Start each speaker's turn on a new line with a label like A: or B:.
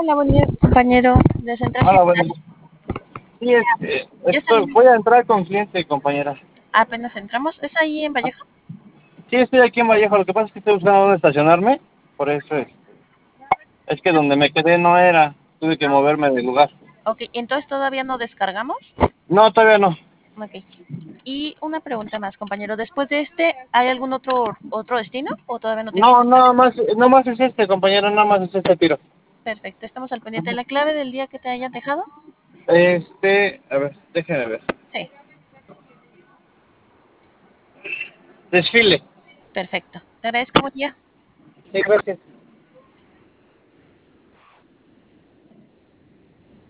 A: Hola, buen día, compañero de Central
B: Hola,
A: General.
B: bueno. Sí,
A: Ya salimos,
B: voy a entrar con cliente, compañera.
A: apenas entramos. ¿Es ahí en Vallejo?
B: Sí, estoy aquí en Vallejo. Lo que pasa es que estoy buscando dónde estacionarme. Por eso es que donde me quedé no era. Tuve que moverme del lugar.
A: Ok, entonces todavía no descargamos.
B: No, todavía no.
A: Ok. Y una pregunta más, compañero. Después de este, ¿hay algún otro destino o todavía no tiene?
B: No, nada más es este, compañero. Nada más es este tiro.
A: Perfecto, estamos al pendiente. ¿La clave del día que te hayan dejado?
B: A ver, déjeme ver.
A: Sí,
B: Desfile.
A: perfecto. Te agradezco, buen día.
B: Sí, gracias.